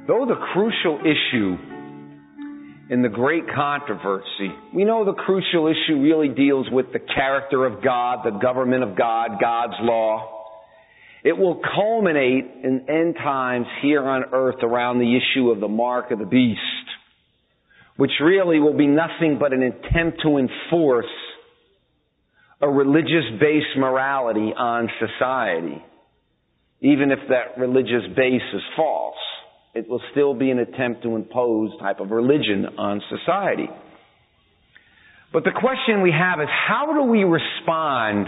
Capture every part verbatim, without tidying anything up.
Though the crucial issue in the great controversy, we know the crucial issue really deals with the character of God, the government of God, God's law. It will culminate in end times here on earth around the issue of the mark of the beast, which really will be nothing but an attempt to enforce a religious-based morality on society. Even if that religious base is false, it will still be an attempt to impose type of religion on society. But the question we have is, how do we respond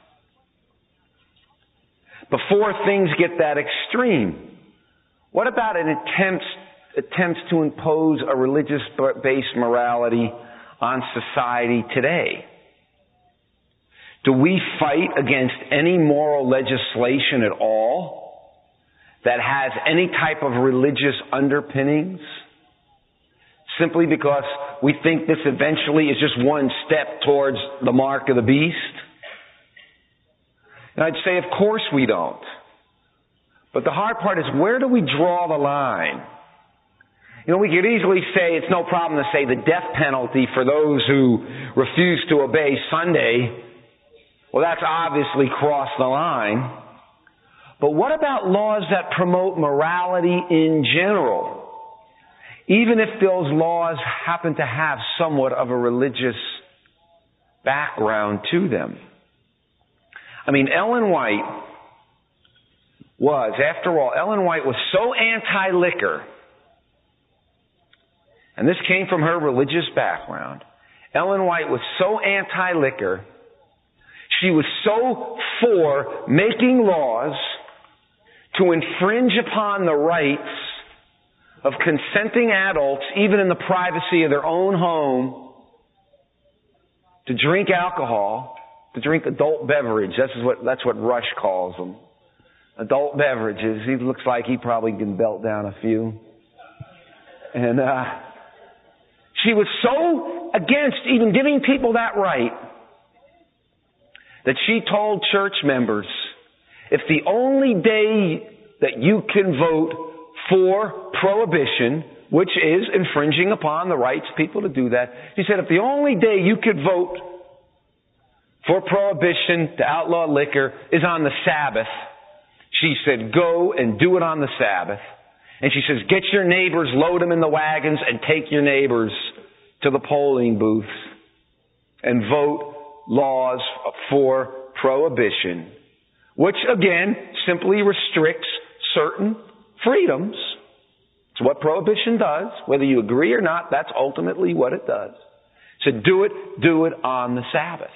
before things get that extreme? What about an attempt, attempts to impose a religious-based morality on society today? Do we fight against any moral legislation at all that has any type of religious underpinnings, simply because we think this eventually is just one step towards the mark of the beast? And I'd say, of course we don't. But the hard part is, where do we draw the line? You know, we could easily say it's no problem to say the death penalty for those who refuse to obey Sunday. Well, that's obviously crossed the line. But what about laws that promote morality in general, even if those laws happen to have somewhat of a religious background to them? I mean, Ellen White was, after all, Ellen White was so anti-liquor, and this came from her religious background. Ellen White was so anti-liquor, she was so for making laws to infringe upon the rights of consenting adults, even in the privacy of their own home, to drink alcohol, to drink adult beverage. That's what, that's what Rush calls them. Adult beverages. He looks like he probably can belt down a few. And uh, she was so against even giving people that right that she told church members, if the only day that you can vote for prohibition, which is infringing upon the rights of people to do that, she said, if the only day you could vote for prohibition to outlaw liquor is on the Sabbath, she said, go and do it on the Sabbath. And she says, get your neighbors, load them in the wagons, and take your neighbors to the polling booths and vote laws for prohibition, which again simply restricts certain freedoms. It's what prohibition does. Whether you agree or not, that's ultimately what it does. So do it, do it on the Sabbath.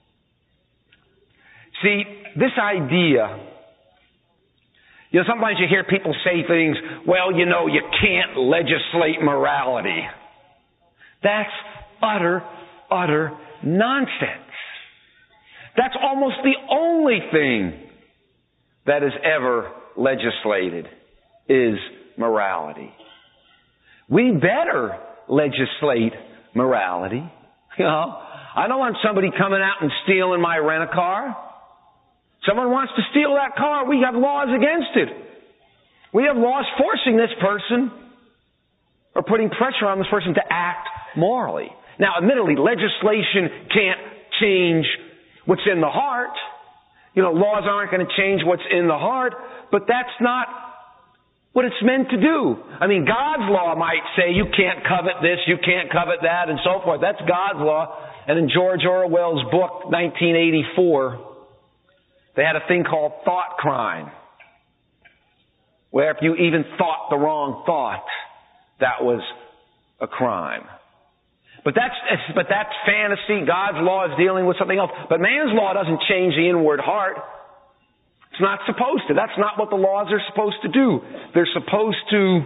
See, this idea, you know, sometimes you hear people say things, well, you know, you can't legislate morality. That's utter, utter nonsense. That's almost the only thing that is ever legislated is morality. We better legislate morality. You know, I don't want somebody coming out and stealing my rent-a-car. Someone wants to steal that car, we have laws against it. We have laws forcing this person or putting pressure on this person to act morally. Now, admittedly, legislation can't change what's in the heart. You know, laws aren't going to change what's in the heart, but that's not what it's meant to do. I mean, God's law might say you can't covet this, you can't covet that, and so forth. That's God's law. And in George Orwell's book, nineteen eighty-four, they had a thing called thought crime, where if you even thought the wrong thought, that was a crime. But that's, but that's fantasy. God's law is dealing with something else. But man's law doesn't change the inward heart. It's not supposed to. That's not what the laws are supposed to do. They're supposed to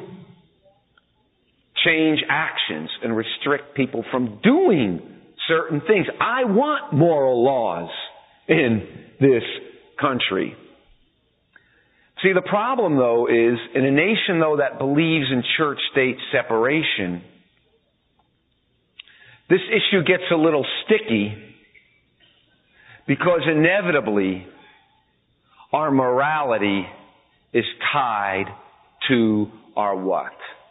change actions and restrict people from doing certain things. I want moral laws in this country. See, the problem, though, is in a nation, though, that believes in church-state separation, this issue gets a little sticky because inevitably our morality is tied to our what?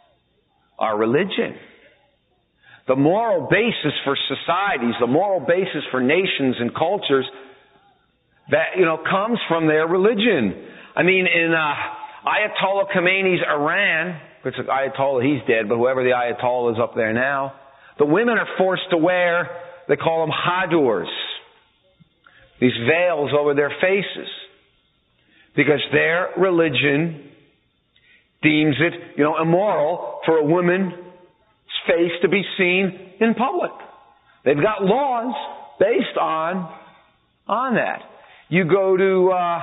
our religion. The moral basis for societies, the moral basis for nations and cultures that, you know, comes from their religion. I mean, in uh, Ayatollah Khomeini's Iran, which is Ayatollah, he's dead, but whoever the Ayatollah is up there now, the women are forced to wear, they call them hadurs, these veils over their faces, because their religion deems it, you know, immoral for a woman's face to be seen in public. They've got laws based on, on that. You go to uh,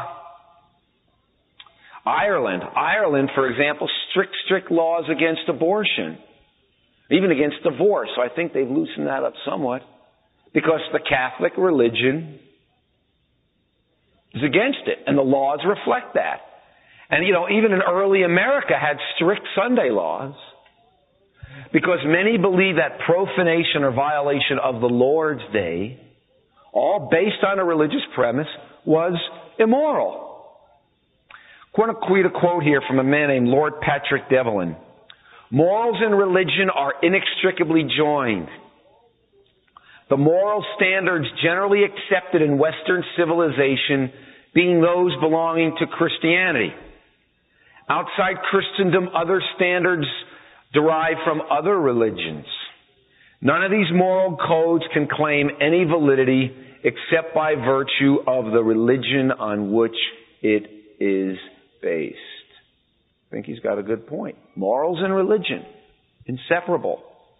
Ireland. Ireland, for example, strict, strict laws against abortion, even against divorce. So I think they've loosened that up somewhat because the Catholic religion is against it, and the laws reflect that. And, you know, even in early America had strict Sunday laws because many believe that profanation or violation of the Lord's Day, all based on a religious premise, was immoral. I want to read a quote here from a man named Lord Patrick Devlin. Morals and religion are inextricably joined. The moral standards generally accepted in Western civilization being those belonging to Christianity. Outside Christendom, other standards derive from other religions. None of these moral codes can claim any validity except by virtue of the religion on which it is based. I think he's got a good point. Morals and religion, inseparable.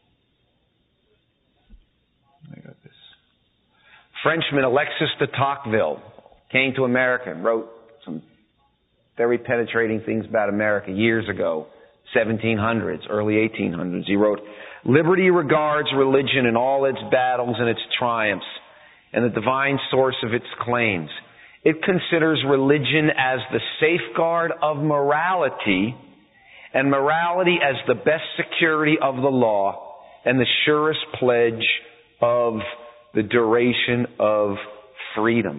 I got this. Frenchman Alexis de Tocqueville came to America and wrote some very penetrating things about America years ago, seventeen hundreds, early eighteen hundreds. He wrote, "Liberty regards religion in all its battles and its triumphs, and the divine source of its claims. It considers religion as the safeguard of morality, and morality as the best security of the law, and the surest pledge of the duration of freedom."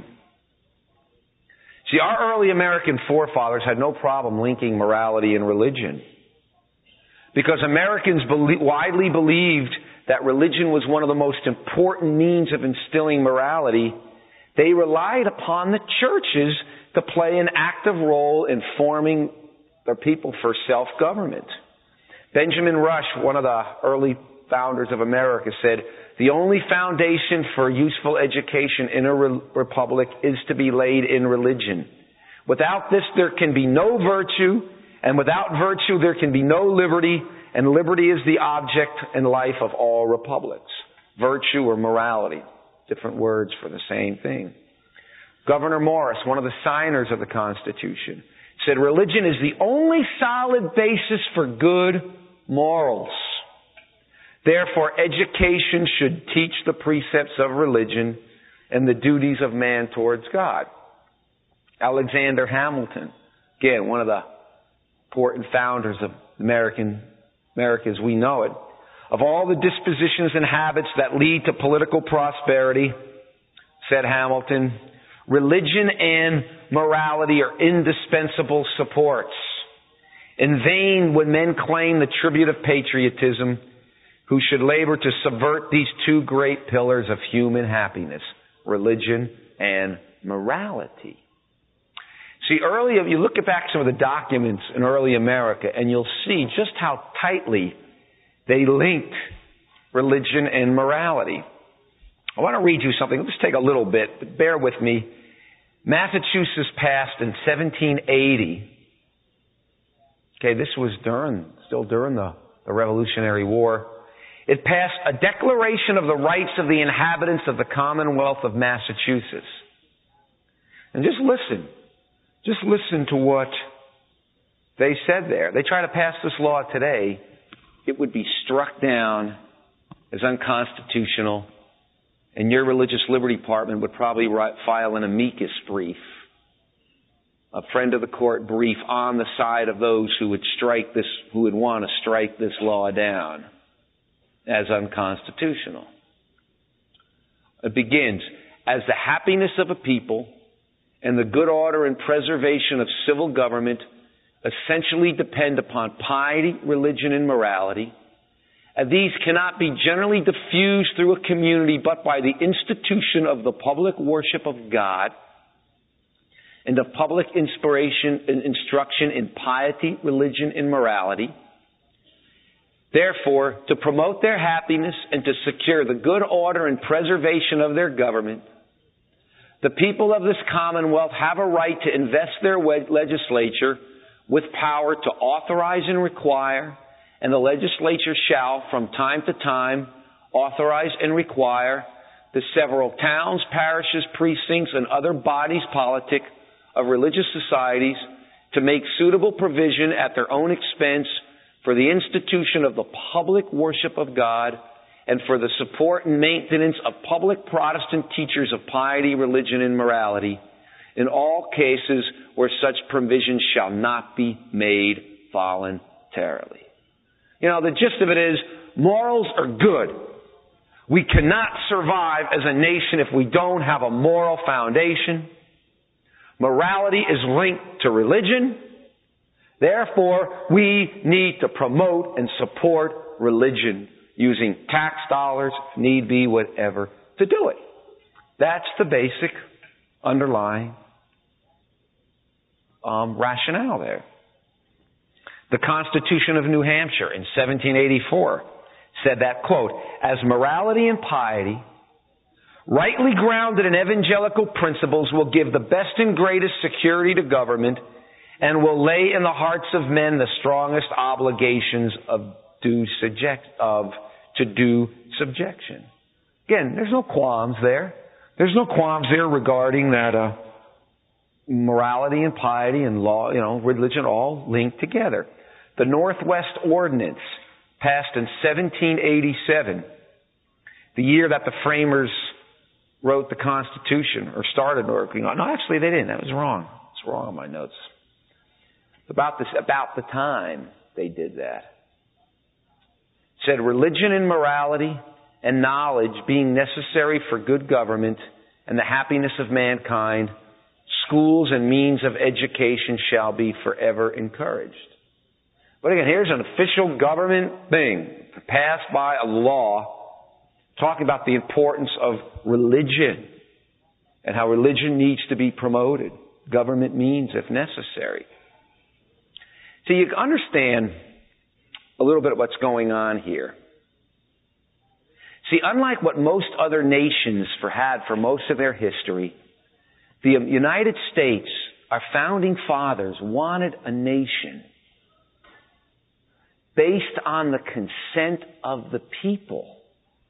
See, our early American forefathers had no problem linking morality and religion, because Americans belie- widely believed that religion was one of the most important means of instilling morality. They relied upon the churches to play an active role in forming their people for self-government. Benjamin Rush, one of the early founders of America, said, "The only foundation for useful education in a re- republic is to be laid in religion. Without this, there can be no virtue, and without virtue, there can be no liberty, and liberty is the object and life of all republics." Virtue or morality, different words for the same thing. Gouverneur Morris, one of the signers of the Constitution, said, "Religion is the only solid basis for good morals. Therefore, education should teach the precepts of religion and the duties of man towards God." Alexander Hamilton, again, one of the important founders of American America as we know it. "Of all the dispositions and habits that lead to political prosperity," said Hamilton, "religion and morality are indispensable supports. In vain would men claim the tribute of patriotism, who should labor to subvert these two great pillars of human happiness, religion and morality." See, early, you look back at some of the documents in early America, and you'll see just how tightly they linked religion and morality. I want to read you something. Let's take a little bit, but bear with me. Massachusetts passed in seventeen eighty. Okay, this was during, still during the, the Revolutionary War. It passed a Declaration of the Rights of the Inhabitants of the Commonwealth of Massachusetts. And just listen. Just listen to what they said there. They try to pass this law today. It would be struck down as unconstitutional, and your religious liberty department would probably write, file an amicus brief, a friend of the court brief on the side of those who would strike this, who would want to strike this law down as unconstitutional. It begins, "As the happiness of a people and the good order and preservation of civil government essentially depend upon piety, religion, and morality, And these cannot be generally diffused through a community but by the institution of the public worship of God and of public inspiration and instruction in piety, religion, and morality. Therefore, to promote their happiness and to secure the good order and preservation of their government, the people of this Commonwealth have a right to invest their legislature with power to authorize and require, and the legislature shall, from time to time, authorize and require the several towns, parishes, precincts, and other bodies politic of religious societies to make suitable provision at their own expense for the institution of the public worship of God and for the support and maintenance of public Protestant teachers of piety, religion, and morality, in all cases where such provision shall not be made voluntarily. You know, the gist of it is, morals are good. We cannot survive as a nation if we don't have a moral foundation. Morality is linked to religion. Therefore, we need to promote and support religion using tax dollars, if need be, whatever, to do it. That's the basic underlying um, rationale there. The Constitution of New Hampshire in seventeen eighty-four said that, quote, as morality and piety, rightly grounded in evangelical principles, will give the best and greatest security to government and will lay in the hearts of men the strongest obligations of due subject, of to due subjection. Again, there's no qualms there. There's no qualms there regarding that uh, morality and piety and law, you know, religion all linked together. The Northwest Ordinance, passed in seventeen eighty-seven, the year that the framers wrote the Constitution or started working on. No, actually they didn't. That was wrong. It's wrong on my notes. About this, about the time they did that. It said religion and morality and knowledge being necessary for good government and the happiness of mankind, schools and means of education shall be forever encouraged. But again, here's an official government thing passed by a law talking about the importance of religion and how religion needs to be promoted. Government means if necessary. So you understand a little bit of what's going on here. See, unlike what most other nations for had for most of their history, the United States, our founding fathers, wanted a nation based on the consent of the people.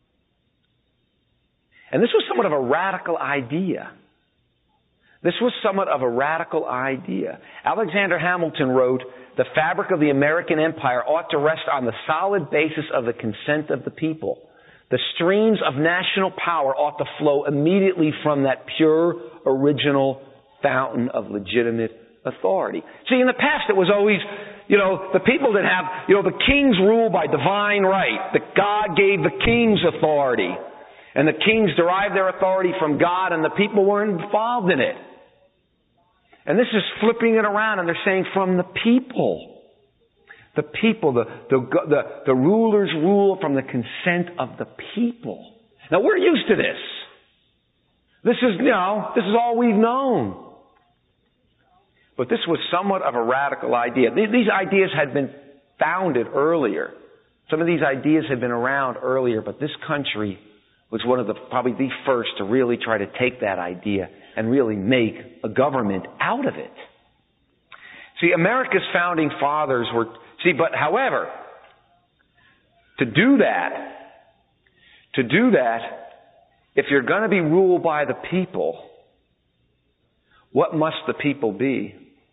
And this was somewhat of a radical idea. This was somewhat of a radical idea. Alexander Hamilton wrote, the fabric of the American empire ought to rest on the solid basis of the consent of the people. The streams of national power ought to flow immediately from that pure, original fountain of legitimate authority. See, in the past it was always, you know, the people didn't have, you know, the kings rule by divine right. That God gave the kings authority. And the kings derived their authority from God and the people weren't involved in it. And this is flipping it around and they're saying from the people. The people, the, the, the, the rulers rule from the consent of the people. Now we're used to this. This is, you know, this is all we've known. But this was somewhat of a radical idea. These ideas had been founded earlier. Some of these ideas had been around earlier, but this country was one of the, probably the first to really try to take that idea and really make a government out of it. See, America's founding fathers were, see, but however, to do that, to do that, if you're going to be ruled by the people, what must the people be?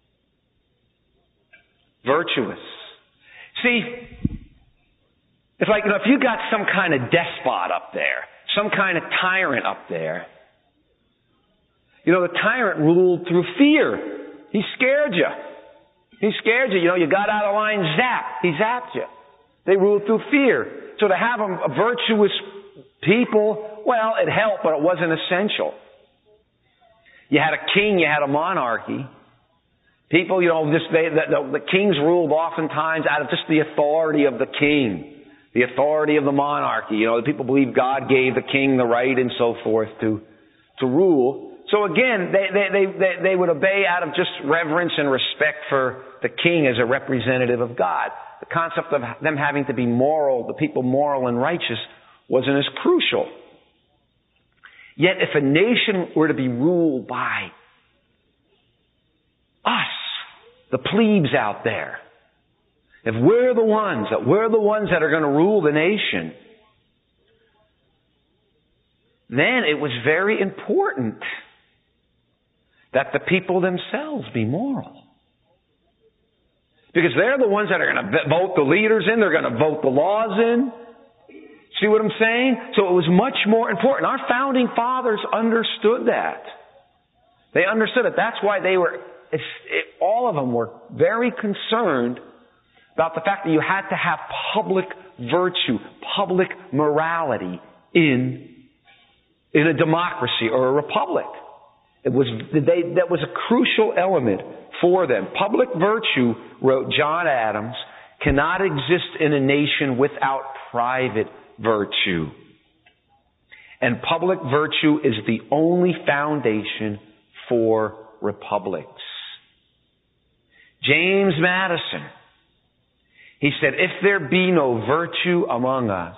Virtuous. See, it's like, you know, if you got some kind of despot up there, some kind of tyrant up there, you know, the tyrant ruled through fear. He scared you. He scared you. You know, you got out of line, zap. He zapped you. They ruled through fear. So to have a, a virtuous people, well, it helped, but it wasn't essential. You had a king, you had a monarchy. People, you know, just they, the, the, the kings ruled oftentimes out of just the authority of the king. the authority of the monarchy. You know, the people believe God gave the king the right and so forth to, to rule. So again, they, they, they, they, they would obey out of just reverence and respect for the king as a representative of God. The concept of them having to be moral, the people moral and righteous, wasn't as crucial. Yet if a nation were to be ruled by us, the plebes out there, if we're the ones, that we're the ones that are going to rule the nation, then it was very important that the people themselves be moral. Because they're the ones that are going to vote the leaders in, they're going to vote the laws in. See what I'm saying? So it was much more important. Our founding fathers understood that. They understood it. That's why they were, it, all of them were very concerned about the fact that you had to have public virtue, public morality in, in a democracy or a republic. It was, they, that was a crucial element for them. Public virtue, wrote John Adams, cannot exist in a nation without private virtue. And public virtue is the only foundation for republics. James Madison, he said, if there be no virtue among us,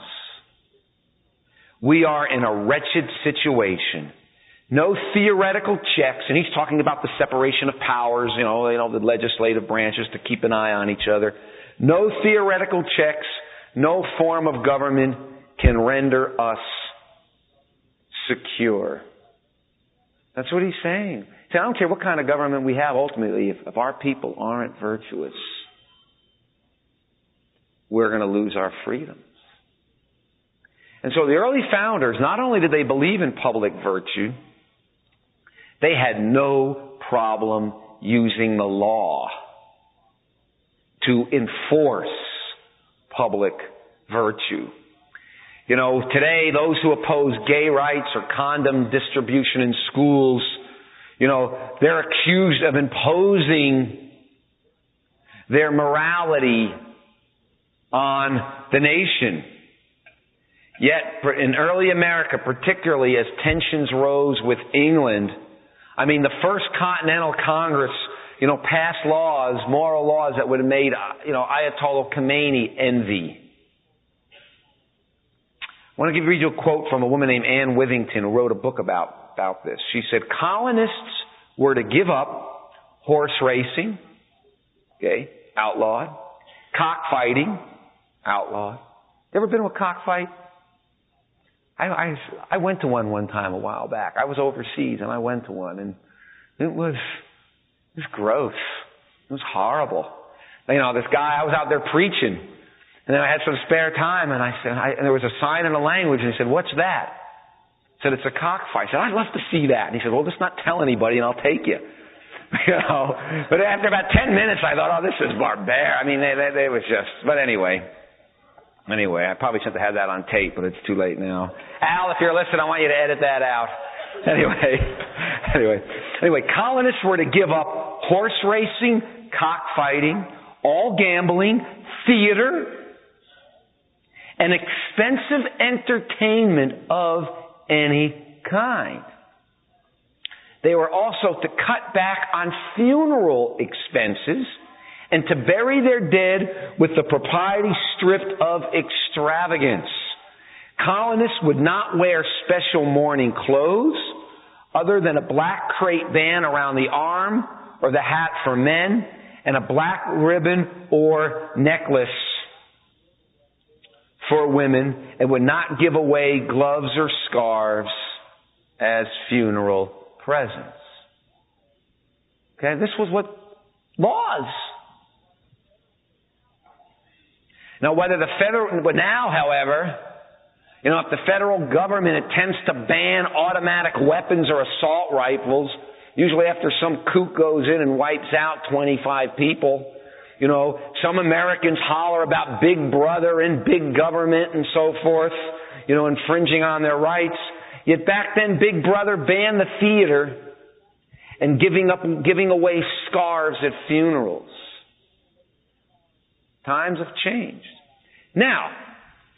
we are in a wretched situation. No theoretical checks, and he's talking about the separation of powers, you know, you know, the legislative branches to keep an eye on each other. No theoretical checks, no form of government can render us secure. That's what he's saying. See, I don't care what kind of government we have ultimately, if, if our people aren't virtuous, we're going to lose our freedoms. And so the early founders, not only did they believe in public virtue, they had no problem using the law to enforce public virtue. You know, today those who oppose gay rights or condom distribution in schools, you know, they're accused of imposing their morality on the nation. Yet, in early America, particularly as tensions rose with England, I mean, the First Continental Congress, you know, passed laws, moral laws that would have made, you know, Ayatollah Khomeini envy. I want to give read you a quote from a woman named Anne Withington who wrote a book about, about this. She said, colonists were to give up horse racing, okay, outlawed, cockfighting, outlawed. You ever been to a cockfight? I, I, I went to one one time a while back. I was overseas and I went to one, and it was, it was gross. It was horrible. You know, this guy, I was out there preaching, and then I had some spare time, and I said, I, and there was a sign in the language, and he said, what's that? I said, it's a cockfight. I said, I'd love to see that. And he said, well, just not tell anybody and I'll take you. You know, but after about ten minutes, I thought, oh, this is barbaric. I mean, they, they, they was just, but anyway. Anyway, I probably shouldn't have had that on tape, but it's too late now. Al, if you're listening, I want you to edit that out. Anyway, anyway, anyway, colonists were to give up horse racing, cockfighting, all gambling, theater, and expensive entertainment of any kind. They were also to cut back on funeral expenses and to bury their dead with the propriety stripped of extravagance. Colonists would not wear special mourning clothes other than a black crepe band around the arm or the hat for men and a black ribbon or necklace for women, and would not give away gloves or scarves as funeral presents. Okay, this was what laws. Now, whether the federal, but now, however, you know, if the federal government attempts to ban automatic weapons or assault rifles, usually after some kook goes in and wipes out twenty-five people, you know, some Americans holler about Big Brother and big government and so forth, you know, infringing on their rights. Yet back then, Big Brother banned the theater and giving up, giving away scarves at funerals. Times have changed. Now,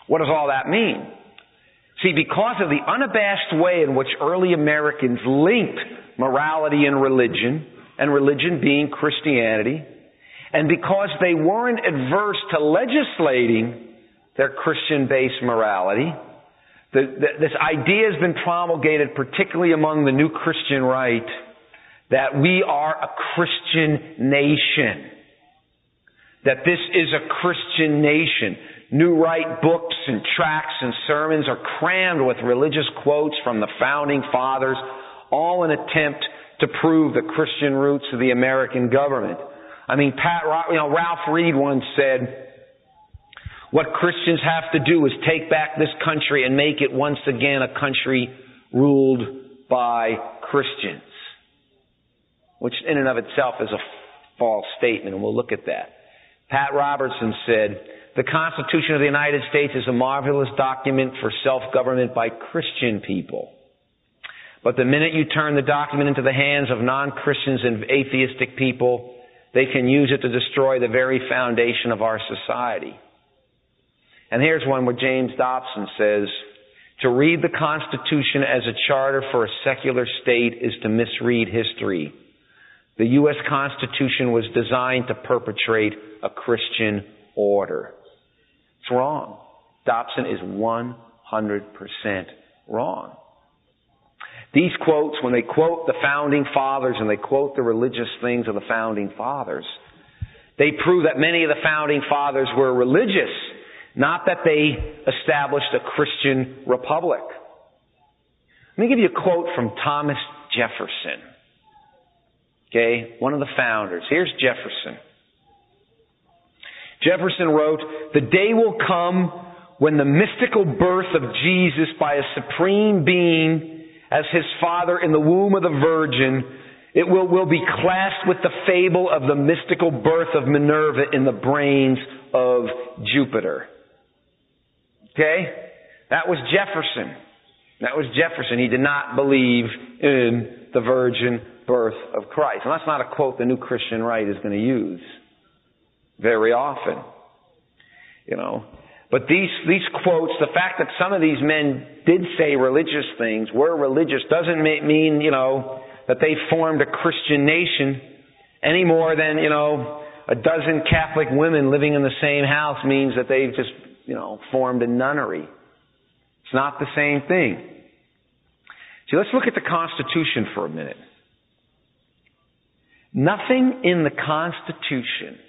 What does all that mean? See, because of the unabashed way in which early Americans linked morality and religion, and religion being Christianity, and because they weren't adverse to legislating their Christian-based morality, the, the, this idea has been promulgated, particularly among the new Christian right, that we are a Christian nation. That this is a Christian nation. New right books and tracts and sermons are crammed with religious quotes from the founding fathers, all in an attempt to prove the Christian roots of the American government. I mean, Pat, you know, Ralph Reed once said, "What Christians have to do is take back this country and make it once again a country ruled by Christians." Which in and of itself is a false statement, and we'll look at that. Pat Robertson said, "The Constitution of the United States is a marvelous document for self-government by Christian people. But the minute you turn the document into the hands of non-Christians and atheistic people, they can use it to destroy the very foundation of our society." And here's one where James Dobson says, "To read the Constitution as a charter for a secular state is to misread history. The U S Constitution was designed to perpetrate a Christian order." It's wrong. Dobson is one hundred percent wrong. These quotes, when they quote the founding fathers and they quote the religious things of the founding fathers, they prove that many of the founding fathers were religious, not that they established a Christian republic. Let me give you a quote from Thomas Jefferson. Okay, one of the founders. Here's Jefferson. Jefferson wrote, "The day will come when the mystical birth of Jesus by a supreme being as his father in the womb of the Virgin, it will, will be classed with the fable of the mystical birth of Minerva in the brains of Jupiter." Okay? That was Jefferson. That was Jefferson. He did not believe in the virgin birth of Christ. And that's not a quote the new Christian right is going to use very often. You know. But these, these quotes, the fact that some of these men did say religious things, were religious, doesn't mean, you know, that they formed a Christian nation any more than, you know, a dozen Catholic women living in the same house means that they've just, you know, formed a nunnery. It's not the same thing. See, let's look at the Constitution for a minute. Nothing in the Constitution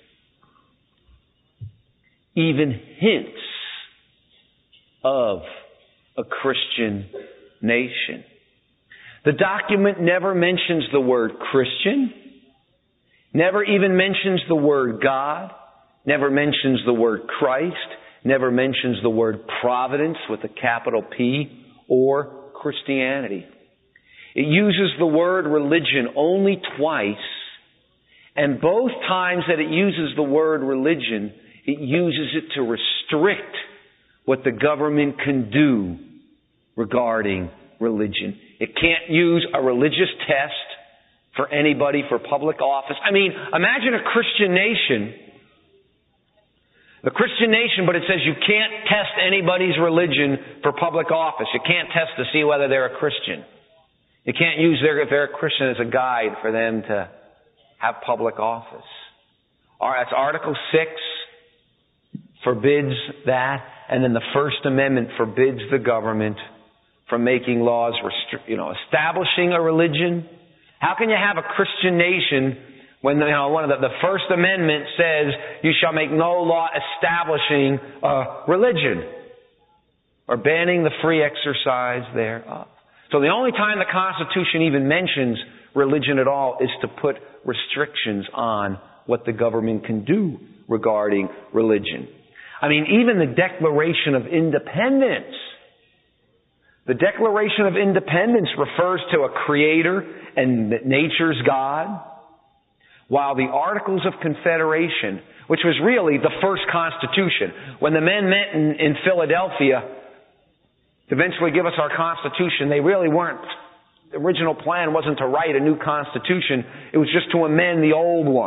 even hints of a Christian nation. The document never mentions the word Christian, never even mentions the word God, never mentions the word Christ, never mentions the word providence with a capital P, or Christianity. It uses the word religion only twice, and both times that it uses the word religion, it uses it to restrict what the government can do regarding religion. It can't use a religious test for anybody for public office. I mean, imagine a Christian nation, a Christian nation, but it says you can't test anybody's religion for public office. You can't test to see whether they're a Christian. You can't use their, if they're a Christian as a guide for them to have public office. All right, that's Article six. Forbids that, and then the First Amendment forbids the government from making laws, restri- you know, establishing a religion. How can you have a Christian nation when, you know, one of the, the First Amendment says you shall make no law establishing a religion or banning the free exercise thereof? So the only time the Constitution even mentions religion at all is to put restrictions on what the government can do regarding religion. I mean, even the Declaration of Independence. The Declaration of Independence refers to a creator and nature's God, while the Articles of Confederation, which was really the first Constitution, when the men met in, in Philadelphia to eventually give us our Constitution, they really weren't, the original plan wasn't to write a new Constitution, it was just to amend the old one,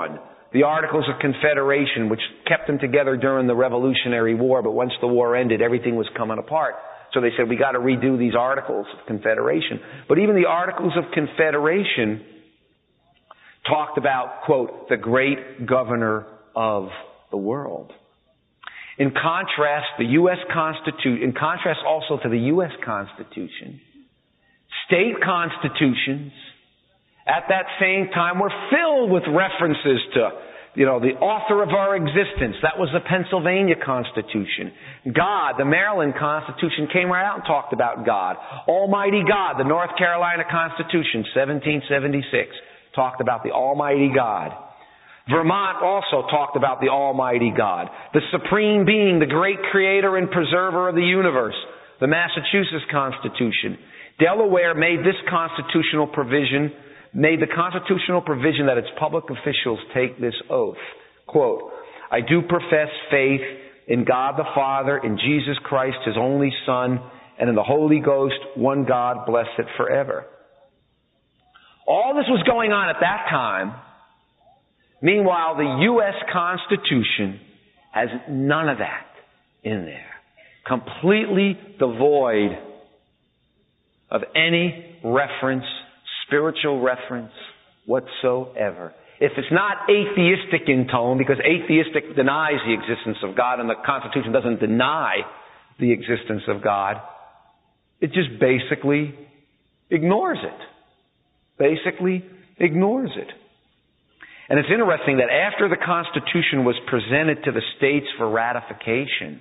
the Articles of Confederation, which kept them together during the Revolutionary War, but once the war ended, everything was coming apart. So they said, we got to redo these Articles of Confederation. But even the Articles of Confederation talked about, quote, the great governor of the world. In contrast, the U S Constitution, in contrast also to the U S Constitution, state constitutions at that same time were filled with references to, you know, the author of our existence. That was the Pennsylvania Constitution. God, the Maryland Constitution, came right out and talked about God. Almighty God, the North Carolina Constitution, seventeen seventy-six, talked about the Almighty God. Vermont also talked about the Almighty God, the supreme being, the great creator and preserver of the universe, the Massachusetts Constitution. Delaware made this constitutional provision, made the constitutional provision that its public officials take this oath. Quote, I do profess faith in God the Father, in Jesus Christ, His only Son, and in the Holy Ghost, one God, blessed forever. All this was going on at that time. Meanwhile, the U S Constitution has none of that in there. Completely devoid of any reference, spiritual reference whatsoever. If it's not atheistic in tone, because atheistic denies the existence of God and the Constitution doesn't deny the existence of God, it just basically ignores it. Basically ignores it. And it's interesting that after the Constitution was presented to the states for ratification,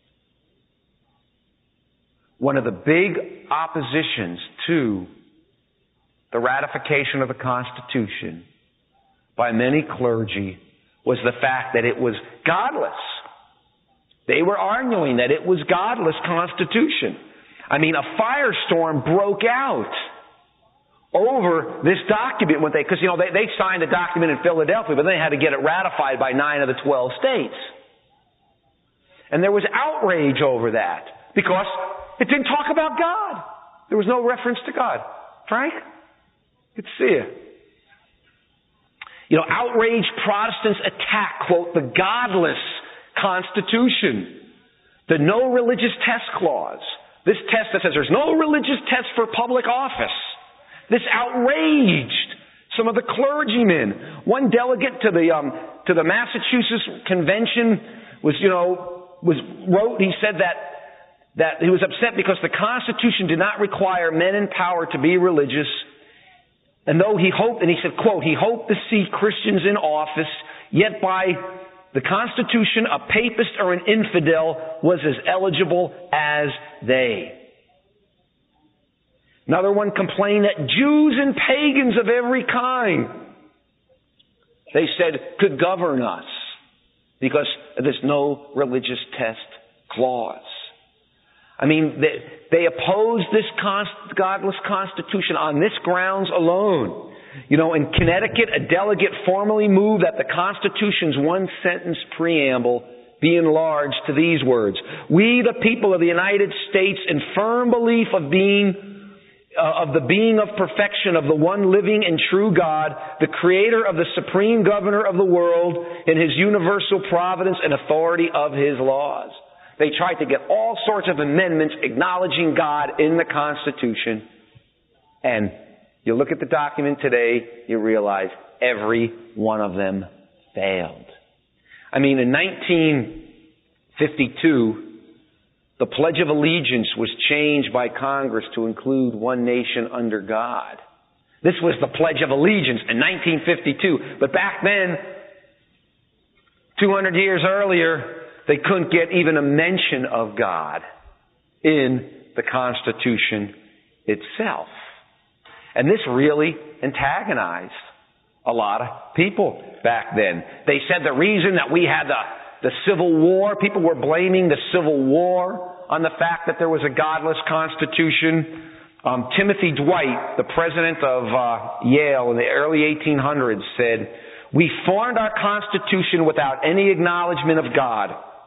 one of the big oppositions to the ratification of the Constitution by many clergy was the fact that it was godless. They were arguing that it was godless Constitution. I mean, a firestorm broke out over this document when they, because, you know, they, they signed a document in Philadelphia, but they had to get it ratified by nine of the twelve states. And there was outrage over that because it didn't talk about God. There was no reference to God. Frank? Good to see you. You know, outraged Protestants attack, quote, the godless Constitution, the no religious test clause. This test that says there's no religious test for public office. This outraged some of the clergymen. One delegate to the um, to the Massachusetts Convention was, you know, was wrote. He said that that he was upset because the Constitution did not require men in power to be religious, and though he hoped, and he said, quote, he hoped to see Christians in office, yet by the Constitution, a papist or an infidel was as eligible as they. Another one complained that Jews and pagans of every kind, they said, could govern us because there's no religious test clause. I mean, they, they opposed this const, godless Constitution on this grounds alone. You know, in Connecticut, a delegate formally moved that the Constitution's one-sentence preamble be enlarged to these words. We, the people of the United States, in firm belief of being Uh, of the being of perfection of the one living and true God, the creator of the supreme governor of the world, in His universal providence and authority of His laws. They tried to get all sorts of amendments acknowledging God in the Constitution. And you look at the document today, you realize every one of them failed. I mean, in nineteen fifty-two, the Pledge of Allegiance was changed by Congress to include one nation under God. This was the Pledge of Allegiance in nineteen fifty-two. But back then, two hundred years earlier, they couldn't get even a mention of God in the Constitution itself. And this really antagonized a lot of people back then. They said the reason that we had the, the Civil War, people were blaming the Civil War on the fact that there was a godless Constitution. Um, Timothy Dwight, the president of uh, Yale in the early eighteen hundreds, said, we formed our Constitution without any acknowledgement of God.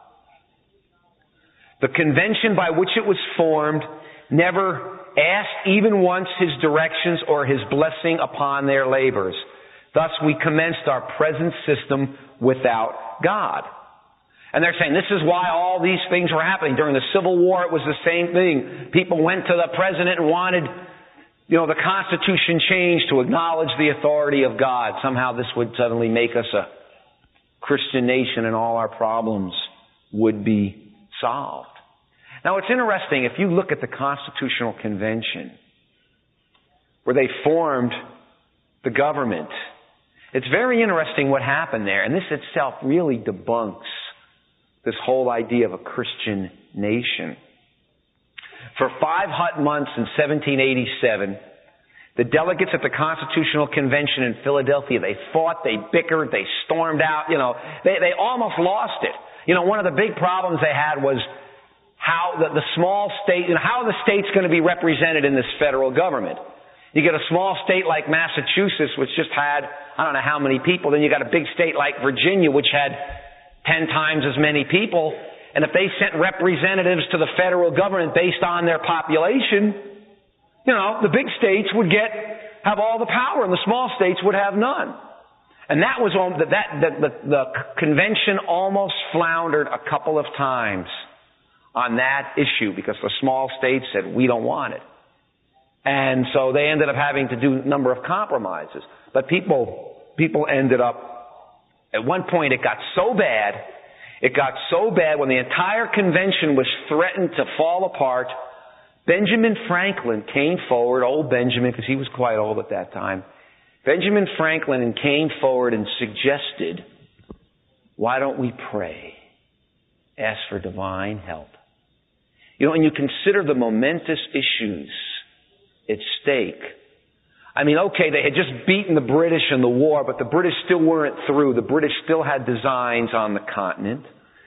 The convention by which it was formed never asked even once His directions or His blessing upon their labors. Thus we commenced our present system without God. And they're saying this is why all these things were happening. During the Civil War, it was the same thing. People went to the president and wanted, you know, the Constitution changed to acknowledge the authority of God. Somehow this would suddenly make us a Christian nation and all our problems would be solved. Now it's interesting, if you look at the Constitutional Convention, where they formed the government, it's very interesting what happened there. And this itself really debunks this whole idea of a Christian nation. For five hot months in seventeen eighty-seven, the delegates at the Constitutional Convention in Philadelphia, they fought, they bickered, they stormed out, you know, they, they almost lost it. You know, one of the big problems they had was how the, the small state, you know, how are the states going to be represented in this federal government? You get a small state like Massachusetts, which just had, I don't know how many people. Then you got a big state like Virginia, which had ten times as many people. And if they sent representatives to the federal government based on their population, you know, the big states would get, have all the power and the small states would have none. And that was, that, that the, the convention almost floundered a couple of times on that issue because the small states said, we don't want it. And so they ended up having to do a number of compromises. But people, people ended up, at one point it got so bad, it got so bad when the entire convention was threatened to fall apart, Benjamin Franklin came forward, old Benjamin, because he was quite old at that time. Benjamin Franklin came forward and suggested, why don't we pray? Ask for divine help. You know, when you consider the momentous issues at stake, I mean, okay, they had just beaten the British in the war, but the British still weren't through. The British still had designs on the continent.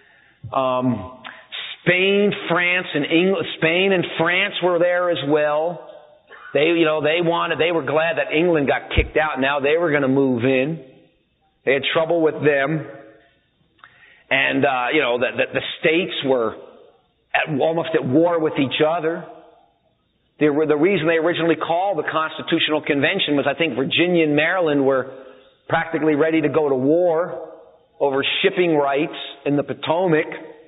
Um, Spain, France, and England, Spain and France were there as well. They, you know, they wanted, they were glad that England got kicked out. Now they were going to move in. They had trouble with them. And, uh, you know, the, the, the states were at, almost at war with each other. They were, the reason they originally called the Constitutional Convention was I think Virginia and Maryland were practically ready to go to war over shipping rights in the Potomac.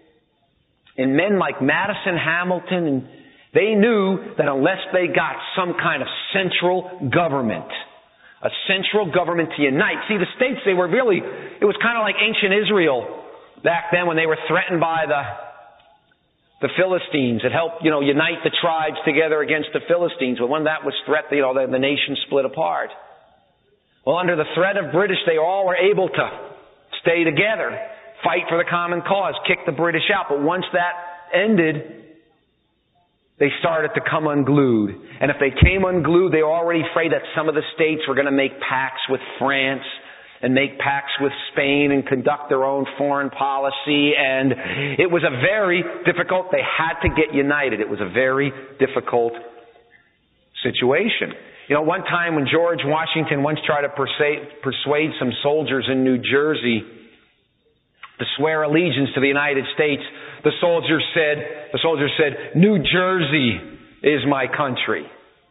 And men like Madison, Hamilton, and they knew that unless they got some kind of central government, a central government to unite. See, the states, they were really, it was kind of like ancient Israel back then when they were threatened by the The Philistines. It helped, you know, unite the tribes together against the Philistines. But when that was threatened, you know, the, the nation split apart. Well, under the threat of British, they all were able to stay together, fight for the common cause, kick the British out. But once that ended, they started to come unglued. And if they came unglued, they were already afraid that some of the states were going to make pacts with France and make pacts with Spain and conduct their own foreign policy. And it was a very difficult, they had to get united. It was a very difficult situation. You know, one time when George Washington once tried to persuade, persuade some soldiers in New Jersey to swear allegiance to the United States, the soldiers said, the soldiers said, New Jersey is my country.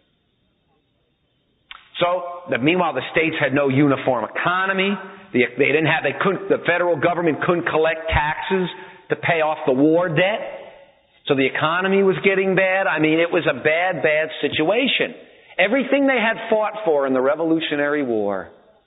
So, the, meanwhile, the states had no uniform economy. The, they didn't have, they couldn't, the federal government couldn't collect taxes to pay off the war debt. So the economy was getting bad. I mean, it was a bad, bad situation. Everything they had fought for in the Revolutionary War,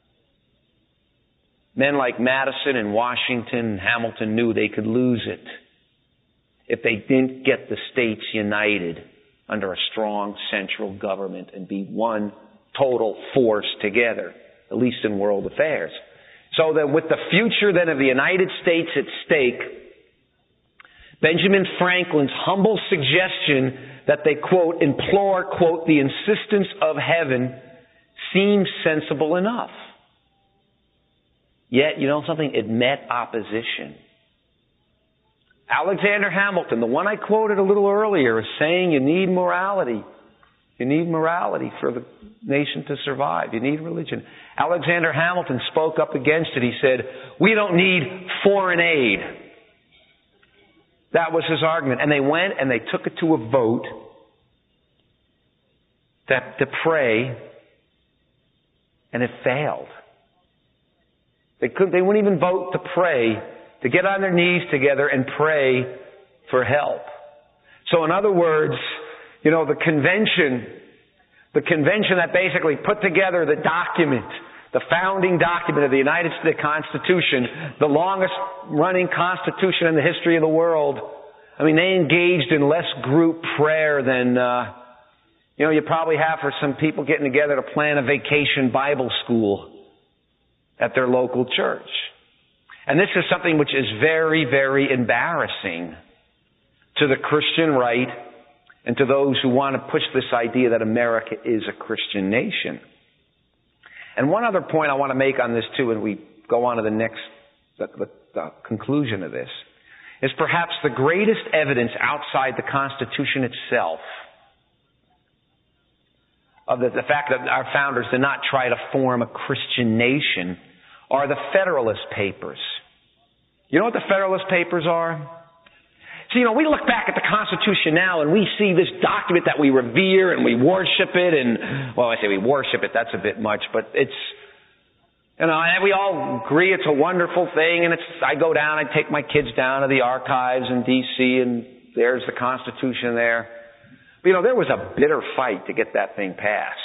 men like Madison and Washington and Hamilton knew they could lose it if they didn't get the states united under a strong central government and be one total force together, at least in world affairs. So that with the future then of the United States at stake, Benjamin Franklin's humble suggestion that they, quote, implore, quote, the insistence of heaven seems sensible enough. Yet, you know something? It met opposition. Alexander Hamilton, the one I quoted a little earlier, is saying you need morality. You need morality for the nation to survive. You need religion. Alexander Hamilton spoke up against it. He said, we don't need foreign aid. That was his argument. And they went and they took it to a vote that to pray, and it failed. They couldn't, they wouldn't even vote to pray, to get on their knees together and pray for help. So in other words, you know, the convention, the convention that basically put together the document, the founding document of the United States Constitution, the longest running constitution in the history of the world, I mean, they engaged in less group prayer than, uh, you know, you probably have for some people getting together to plan a vacation Bible school at their local church. And this is something which is very, very embarrassing to the Christian right and to those who want to push this idea that America is a Christian nation. And one other point I want to make on this too, and we go on to the next, the, the, the conclusion of this, is perhaps the greatest evidence outside the Constitution itself of the, the fact that our founders did not try to form a Christian nation are the Federalist Papers. You know what the Federalist Papers are? So, you know, we look back at the Constitution now and we see this document that we revere and we worship it and, well, I say we worship it, that's a bit much, but it's, you know, and we all agree it's a wonderful thing, and it's, I go down, I take my kids down to the archives in D C and there's the Constitution there. But, you know, there was a bitter fight to get that thing passed.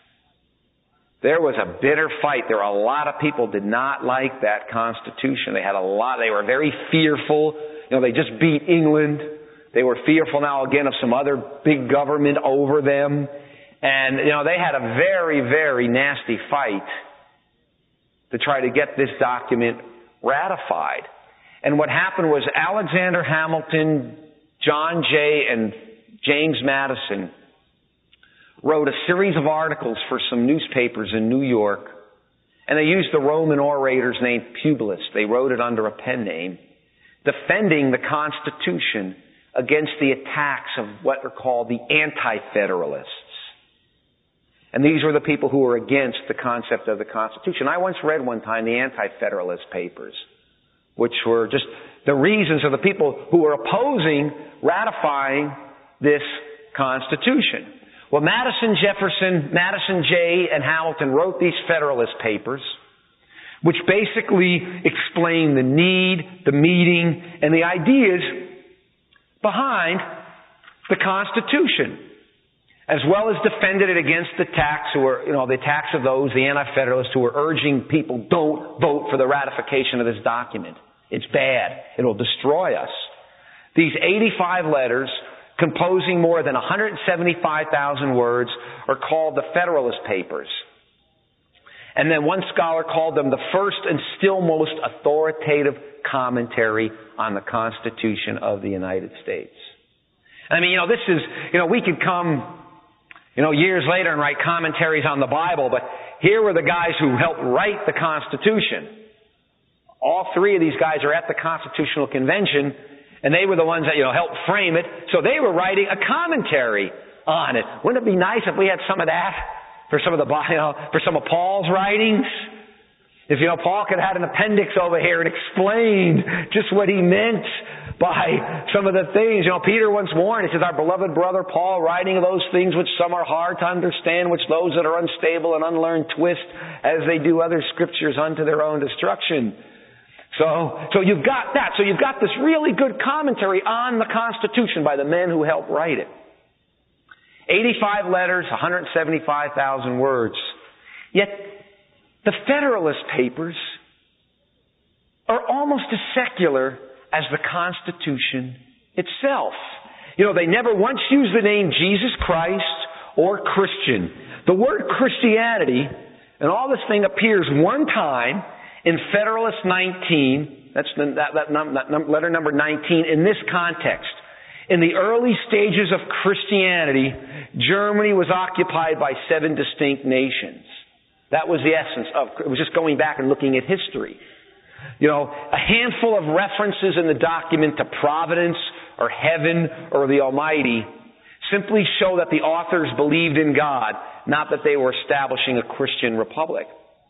There was a bitter fight. There were a lot of people did not like that Constitution. They had a lot, they were very fearful. You know, they just beat England. They were fearful now again of some other big government over them. And, you know, they had a very, very nasty fight to try to get this document ratified. And what happened was Alexander Hamilton, John Jay, and James Madison wrote a series of articles for some newspapers in New York, and they used the Roman orator's name Publius. They wrote it under a pen name, defending the Constitution against the attacks of what are called the Anti-Federalists. And these were the people who were against the concept of the Constitution. I once read one time the Anti-Federalist Papers, which were just the reasons of the people who were opposing ratifying this Constitution. Well, Madison, Jefferson, Madison, Jay, and Hamilton wrote these Federalist Papers, which basically explain the need, the meaning, and the ideas behind the Constitution, as well as defended it against the attacks who were, you know, the attacks of those, the Anti-Federalists, who were urging people, don't vote for the ratification of this document. It's bad. It'll destroy us. These eighty-five letters, composing more than one hundred seventy-five thousand words, are called the Federalist Papers. And then one scholar called them the first and still most authoritative commentary on the Constitution of the United States. I mean, you know, this is, you know, we could come, you know, years later and write commentaries on the Bible, but here were the guys who helped write the Constitution. All three of these guys are at the Constitutional Convention, and they were the ones that, you know, helped frame it. So they were writing a commentary on it. Wouldn't it be nice if we had some of that for some of the, you know, for some of Paul's writings? If, you know, Paul could have had an appendix over here and explained just what he meant by some of the things. You know, Peter once warned, he says, our beloved brother Paul, writing of those things which some are hard to understand, which those that are unstable and unlearned twist as they do other scriptures unto their own destruction. So, so you've got that. So you've got this really good commentary on the Constitution by the men who helped write it. eighty-five letters, one hundred seventy-five thousand words. Yet, the Federalist Papers are almost as secular as the Constitution itself. You know, they never once used the name Jesus Christ or Christian. The word Christianity and all this thing appears one time in Federalist nineteen, that's the, that, that, num, that num, letter number nineteen, in this context. In the early stages of Christianity, Germany was occupied by seven distinct nations. That was the essence of it. Was just going back and looking at history. You know, a handful of references in the document to providence or heaven or the Almighty simply show that the authors believed in God, not that they were establishing a Christian republic.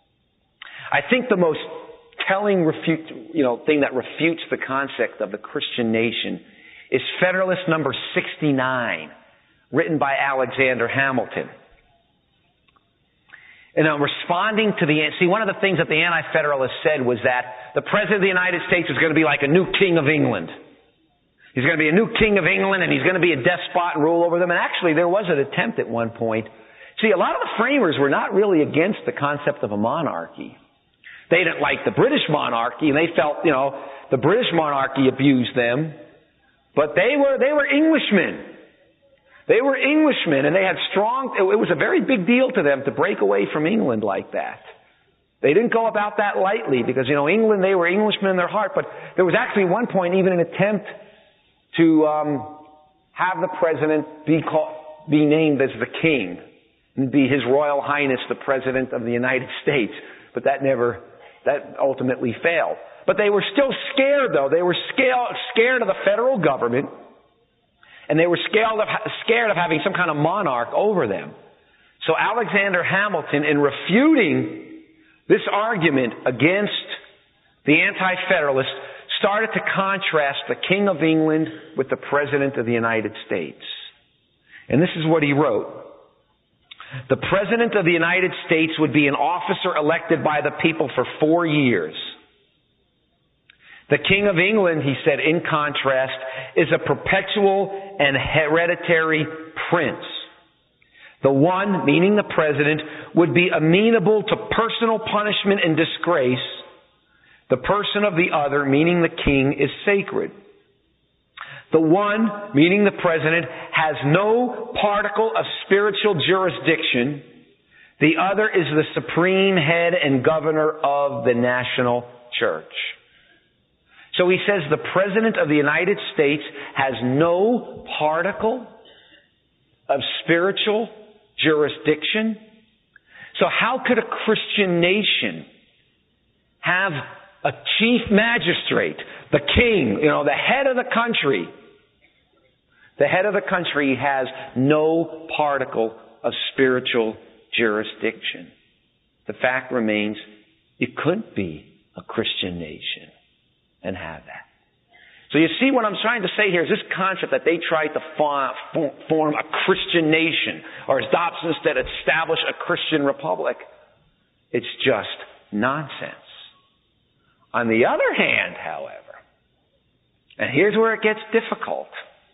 I think the most telling refute, you know, thing that refutes the concept of the Christian nation is Federalist number sixty-nine, written by Alexander Hamilton. And uh, responding to the, see, one of the things that the Anti-Federalists said was that the President of the United States is going to be like a new King of England. He's going to be a new King of England, and he's going to be a despot and rule over them. And actually, there was an attempt at one point. See, a lot of the framers were not really against the concept of a monarchy. They didn't like the British monarchy, and they felt, you know, the British monarchy abused them. But they were, they were Englishmen. They were Englishmen, and they had strong, it was a very big deal to them to break away from England like that. They didn't go about that lightly because, you know, England, they were Englishmen in their heart, but there was actually one point even an attempt to um, have the president be called, be named as the king, and be His Royal Highness the President of the United States, but that never, that ultimately failed. But they were still scared, though. They were scared, scared of the federal government. And they were scared of, scared of having some kind of monarch over them. So Alexander Hamilton, in refuting this argument against the Anti-Federalists, started to contrast the King of England with the President of the United States. And this is what he wrote. The President of the United States would be an officer elected by the people for four years. The King of England, he said, in contrast, is a perpetual and hereditary prince. The one, meaning the president, would be amenable to personal punishment and disgrace. The person of the other, meaning the king, is sacred. The one, meaning the president, has no particle of spiritual jurisdiction. The other is the supreme head and governor of the national church. So he says the President of the United States has no particle of spiritual jurisdiction. So how could a Christian nation have a chief magistrate, the king, you know, the head of the country? The head of the country has no particle of spiritual jurisdiction. The fact remains, you couldn't be a Christian nation and have that. So you see what I'm trying to say here is this concept that they tried to form a Christian nation, or as Dobson said, establish a Christian republic. It's just nonsense. On the other hand, however, and here's where it gets difficult,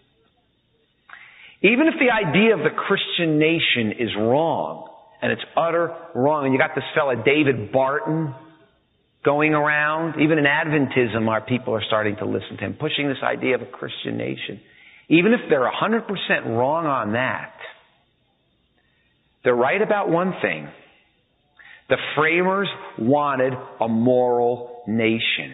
even if the idea of the Christian nation is wrong, and it's utter wrong, and you got this fella David Barton going around. Even in Adventism, our people are starting to listen to him, pushing this idea of a Christian nation. Even if they're one hundred percent wrong on that, they're right about one thing. The framers wanted a moral nation.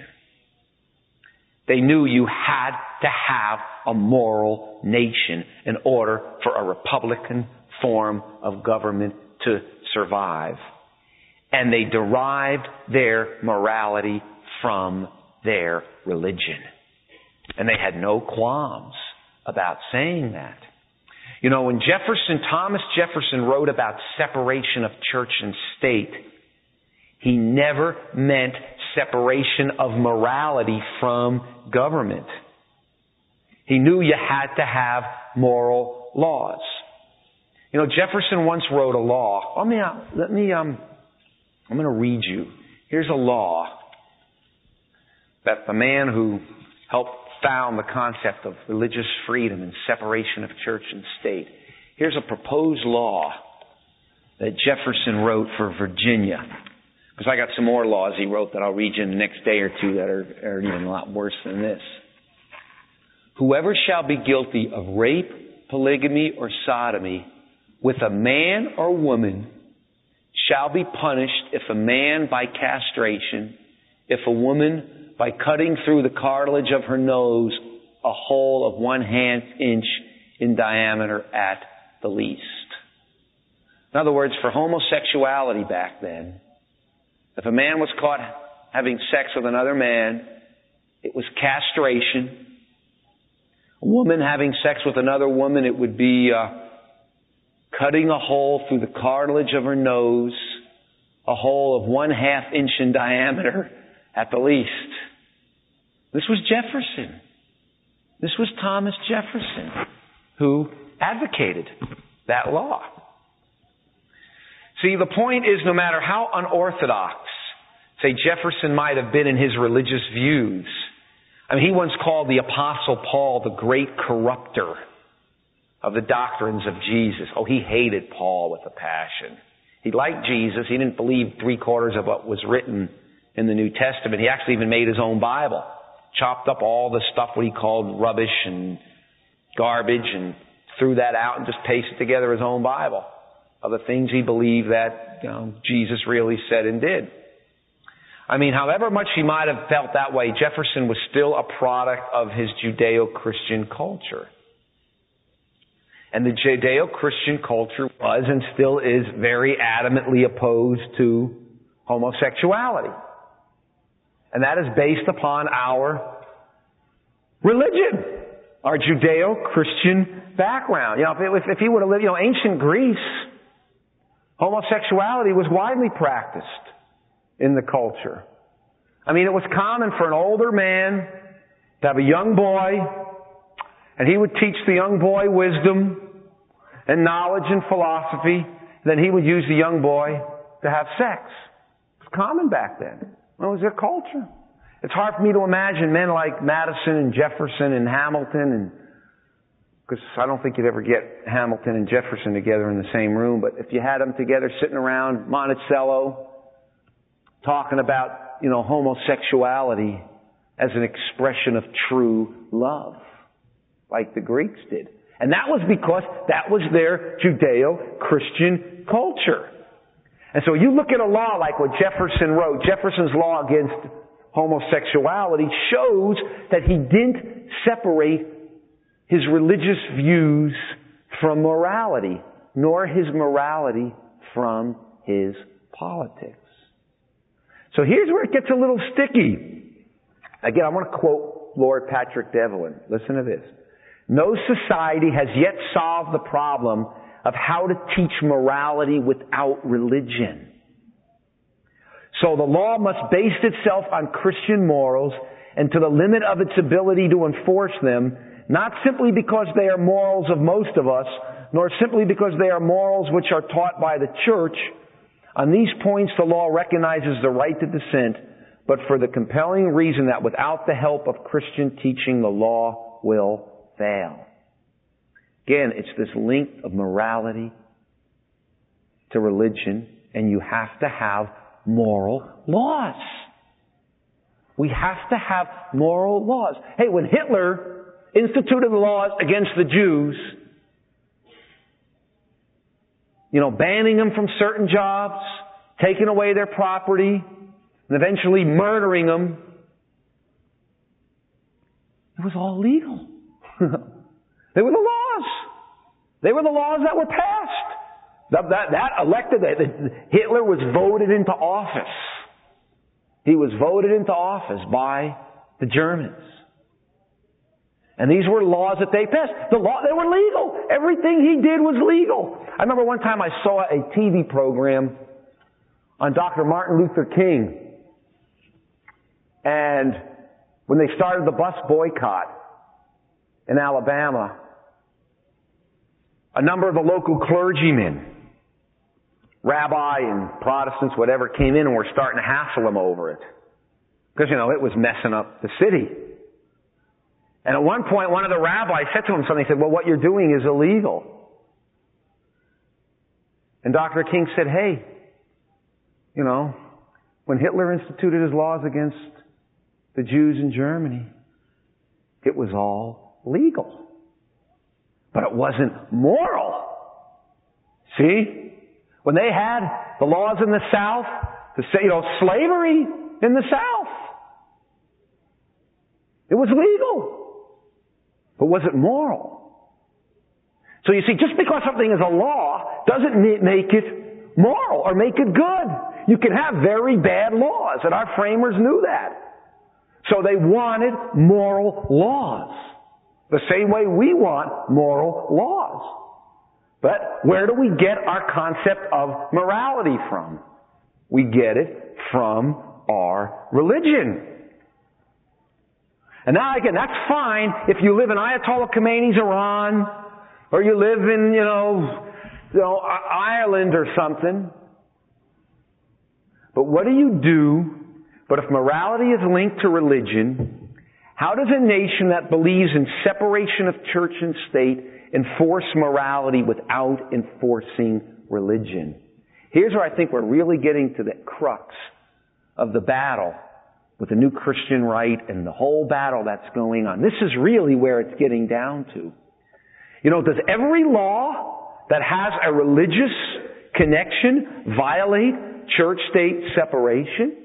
They knew you had to have a moral nation in order for a republican form of government to survive. And they derived their morality from their religion. And they had no qualms about saying that. You know, when Jefferson, Thomas Jefferson wrote about separation of church and state, he never meant separation of morality from government. He knew you had to have moral laws. You know, Jefferson once wrote a law. Let me, let me, um, I'm going to read you. Here's a law that the man who helped found the concept of religious freedom and separation of church and state. Here's a proposed law that Jefferson wrote for Virginia. Because I got some more laws he wrote that I'll read you in the next day or two that are, are even a lot worse than this. Whoever shall be guilty of rape, polygamy, or sodomy with a man or woman shall be punished, if a man by castration, if a woman by cutting through the cartilage of her nose a hole of one half inch in diameter at the least. In other words, for homosexuality back then, if a man was caught having sex with another man, it was castration. A woman having sex with another woman, it would be uh, cutting a hole through the cartilage of her nose, a hole of one half inch in diameter at the least. This was Jefferson. This was Thomas Jefferson who advocated that law. See, the point is, no matter how unorthodox, say, Jefferson might have been in his religious views, I mean, he once called the Apostle Paul the great corrupter of the doctrines of Jesus. Oh, he hated Paul with a passion. He liked Jesus. He didn't believe three quarters of what was written in the New Testament. He actually even made his own Bible. Chopped up all the stuff what he called rubbish and garbage and threw that out and just pasted together his own Bible of the things he believed that, you know, Jesus really said and did. I mean, however much he might have felt that way, Jefferson was still a product of his Judeo-Christian culture. And the Judeo-Christian culture was and still is very adamantly opposed to homosexuality. And that is based upon our religion, our Judeo-Christian background. You know, if, if he would have lived, you know, ancient Greece, homosexuality was widely practiced in the culture. I mean, it was common for an older man to have a young boy, and he would teach the young boy wisdom and knowledge and philosophy. Then he would use the young boy to have sex. It was common back then. It was their culture. It's hard for me to imagine men like Madison and Jefferson and Hamilton, and because I don't think you'd ever get Hamilton and Jefferson together in the same room, but if you had them together sitting around Monticello talking about, you know, homosexuality as an expression of true love, like the Greeks did. And that was because that was their Judeo-Christian culture. And so you look at a law like what Jefferson wrote, Jefferson's law against homosexuality shows that he didn't separate his religious views from morality, nor his morality from his politics. So here's where it gets a little sticky. Again, I want to quote Lord Patrick Devlin. Listen to this. No society has yet solved the problem of how to teach morality without religion. So the law must base itself on Christian morals and to the limit of its ability to enforce them, not simply because they are morals of most of us, nor simply because they are morals which are taught by the church. On these points, the law recognizes the right to dissent, but for the compelling reason that without the help of Christian teaching, the law will fail. Again, it's this link of morality to religion, and you have to have moral laws. We have to have moral laws. Hey, when Hitler instituted the laws against the Jews, you know, banning them from certain jobs, taking away their property, and eventually murdering them, it was all legal. They were the laws. They were the laws that were passed. That, that, that elected, that, Hitler was voted into office. He was voted into office by the Germans. And these were laws that they passed. The law, they were legal. Everything he did was legal. I remember one time I saw a T V program on Doctor Martin Luther King. And when they started the bus boycott in Alabama, a number of the local clergymen, rabbi and Protestants, whatever, came in and were starting to hassle him over it. Because, you know, it was messing up the city. And at one point, one of the rabbis said to him something. He said, well, what you're doing is illegal. And Doctor King said, hey, you know, when Hitler instituted his laws against the Jews in Germany, it was all legal. But it wasn't moral. See? When they had the laws in the South, to say, you know, slavery in the South, it was legal. But was it moral? So you see, just because something is a law doesn't make it moral or make it good. You can have very bad laws, and our framers knew that. So they wanted moral laws. The same way we want moral laws. But where do we get our concept of morality from? We get it from our religion. And now again, that's fine if you live in Ayatollah Khomeini's Iran, or you live in, you know, you know, Ireland or something. But what do you do? But if morality is linked to religion, how does a nation that believes in separation of church and state enforce morality without enforcing religion? Here's where I think we're really getting to the crux of the battle with the new Christian right and the whole battle that's going on. This is really where it's getting down to. You know, does every law that has a religious connection violate church-state separation?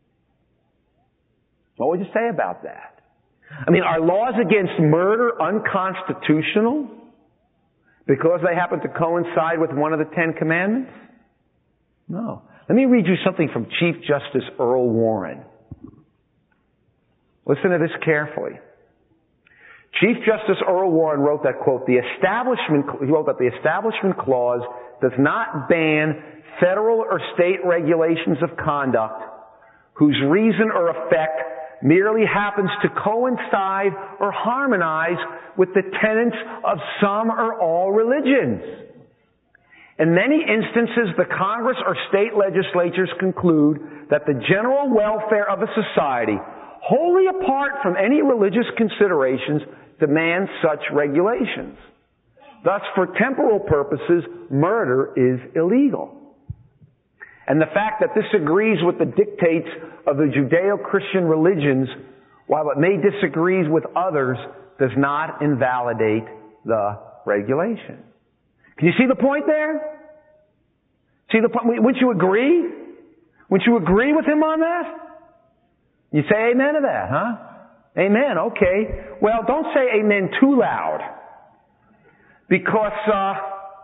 What would you say about that? I mean, are laws against murder unconstitutional because they happen to coincide with one of the Ten Commandments? No. Let me read you something from Chief Justice Earl Warren. Listen to this carefully. Chief Justice Earl Warren wrote that, quote, the establishment, he wrote that the Establishment Clause does not ban federal or state regulations of conduct whose reason or effect merely happens to coincide or harmonize with the tenets of some or all religions. In many instances, the Congress or state legislatures conclude that the general welfare of a society, wholly apart from any religious considerations, demands such regulations. Thus, for temporal purposes, murder is illegal. And the fact that this agrees with the dictates of the Judeo-Christian religions, while it may disagree with others, does not invalidate the regulation. Can you see the point there? See the point? Wouldn't you agree? Wouldn't you agree with him on that? You say amen to that, huh? Amen, okay. Well, don't say amen too loud. Because uh,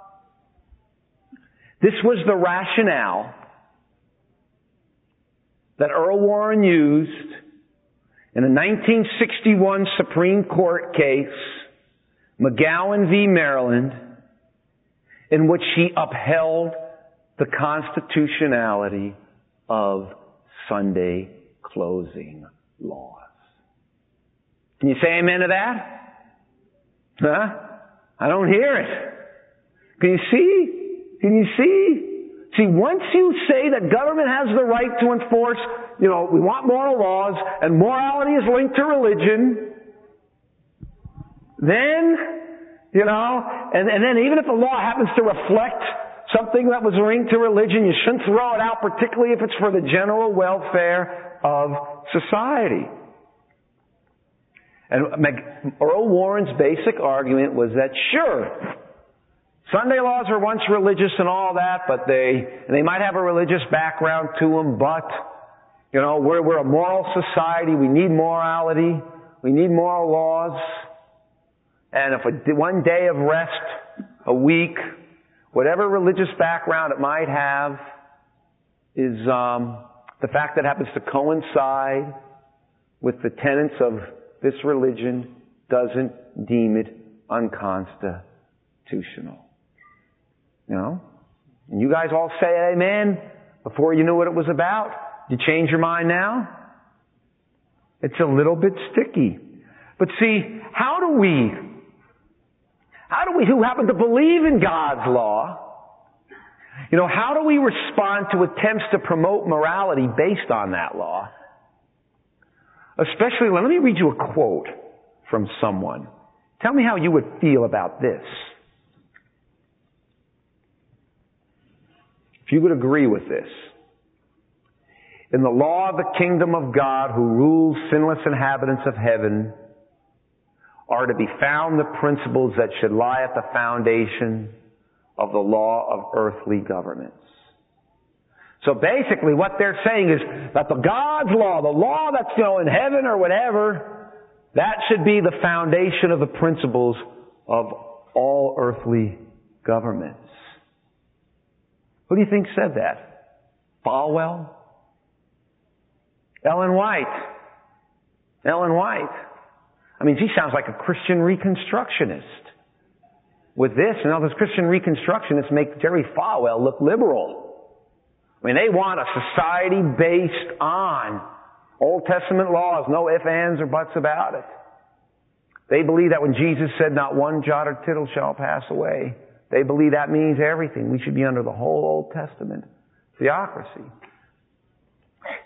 this was the rationale that Earl Warren used in a nineteen sixty-one Supreme Court case, McGowan v. Maryland, in which he upheld the constitutionality of Sunday closing laws. Can you say amen to that? Huh? I don't hear it. Can you see? Can you see? See, once you say that government has the right to enforce, you know, we want moral laws, and morality is linked to religion, then, you know, and, and then even if the law happens to reflect something that was linked to religion, you shouldn't throw it out, particularly if it's for the general welfare of society. And Earl Warren's basic argument was that, sure, Sunday laws were once religious and all that, but they and they might have a religious background to them, but, you know, we're, we're a moral society. We need morality. We need moral laws. And if a, one day of rest, a week, whatever religious background it might have, is um, the fact that it happens to coincide with the tenets of this religion doesn't deem it unconstitutional. You know? And you guys all say amen before you knew what it was about. You change your mind now? It's a little bit sticky. But see, how do we, how do we who happen to believe in God's law, you know, how do we respond to attempts to promote morality based on that law? Especially, let me read you a quote from someone. Tell me how you would feel about this. If you would agree with this. In the law of the kingdom of God, who rules sinless inhabitants of heaven, are to be found the principles that should lie at the foundation of the law of earthly governments. So basically what they're saying is that the God's law, the law that's, you know, in heaven or whatever, that should be the foundation of the principles of all earthly governments. Who do you think said that? Falwell? Ellen White? Ellen White. I mean, she sounds like a Christian Reconstructionist. With this, and all those Christian Reconstructionists make Jerry Falwell look liberal. I mean, they want a society based on Old Testament laws, no ifs, ands, or buts about it. They believe that when Jesus said, not one jot or tittle shall pass away, they believe that means everything. We should be under the whole Old Testament theocracy.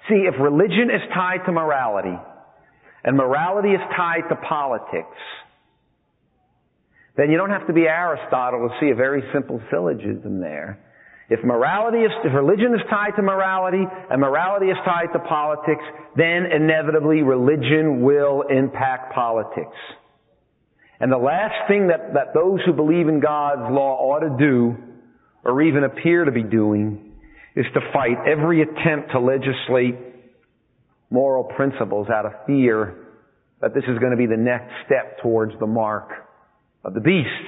See, if religion is tied to morality, and morality is tied to politics, then you don't have to be Aristotle to see a very simple syllogism there. If morality is, if religion is tied to morality, and morality is tied to politics, then inevitably religion will impact politics. And the last thing that, that those who believe in God's law ought to do, or even appear to be doing, is to fight every attempt to legislate moral principles out of fear that this is going to be the next step towards the mark of the beast.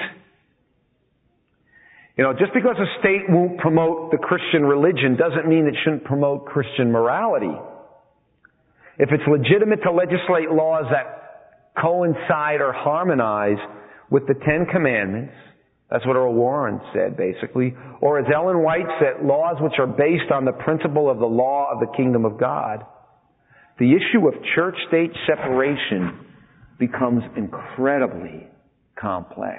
You know, just because a state won't promote the Christian religion doesn't mean it shouldn't promote Christian morality. If it's legitimate to legislate laws that coincide or harmonize with the Ten Commandments, that's what Earl Warren said, basically. Or as Ellen White said, laws which are based on the principle of the law of the kingdom of God. The issue of church-state separation becomes incredibly complex.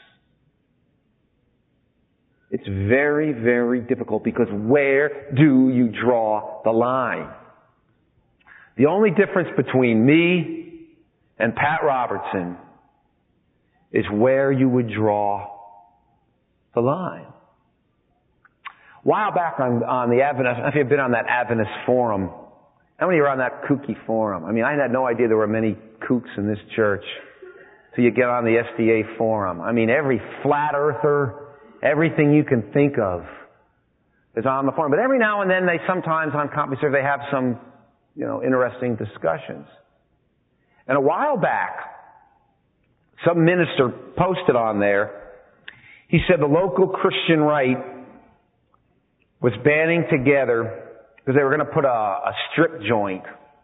It's very, very difficult because where do you draw the line? The only difference between me and Pat Robertson is where you would draw the line. A while back on, on the Adventist, I don't know if you've been on that Adventist forum. How many are on that kooky forum? I mean, I had no idea there were many kooks in this church till you get on the S D A forum. I mean, every flat earther, everything you can think of is on the forum. But every now and then they sometimes on CompuServe they have some, you know, interesting discussions. And a while back, some minister posted on there, he said the local Christian right was banding together because they were going to put a, a strip joint